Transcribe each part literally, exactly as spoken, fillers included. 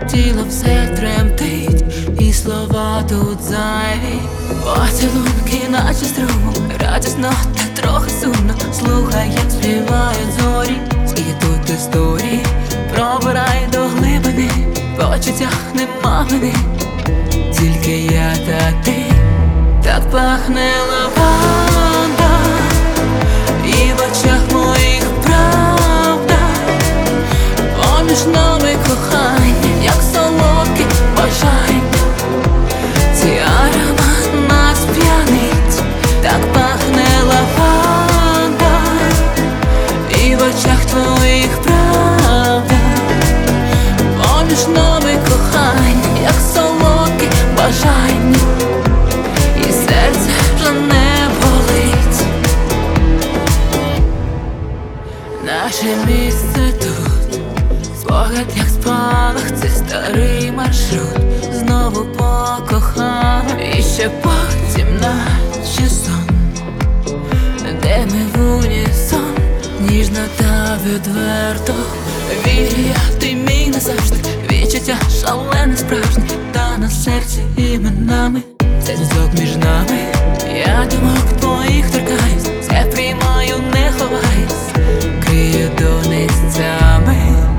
тіло все тремтить, і слова тут зайві. Поцілунки, наче струмом, радісно та трохи сумно. Слухай, як співають зорі, і тут історії. Пробирай до глибини, в почуттях нема вини, тільки я та ти. Так пахне лаванда, і в очах моїх правда. Поміж нами кохання, як солодке бажання. Цей аромат нас п'янить. Так пахне лаванда, і в очах твоїх правда. Поміж нами кохання, як солодке бажання. І серце вже не болить. Наше місце тут, спогад як спалах, це старий маршрут. Знову покохав, і ще потім наче сон, де ми в унісон, ніжно та відверто. Вірю я, ти мій назавжди, відчуття шалене справжнє, та на серці іменами. Це зв'язок між нами. Я думок твоїх торкаюсь, це приймаю, не ховаюсь, крию донизцями.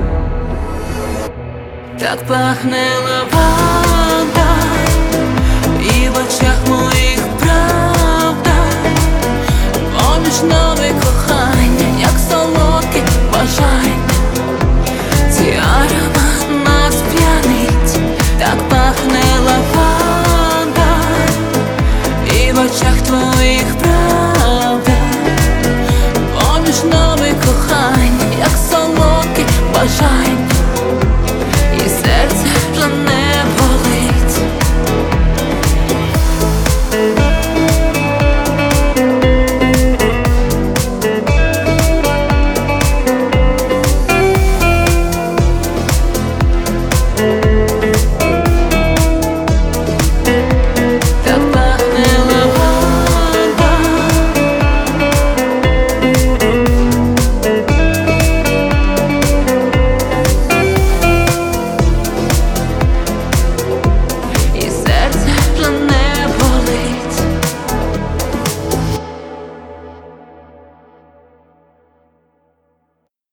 Так пахне лаванда, і в очах моїх правда. Поміж нами кохання, як солодке бажання. Цей аромат нас п'янить. Так пахне лаванда, і в очах твоїх правда. Поміж нами кохання, як солодке бажання. І серце вже не болить.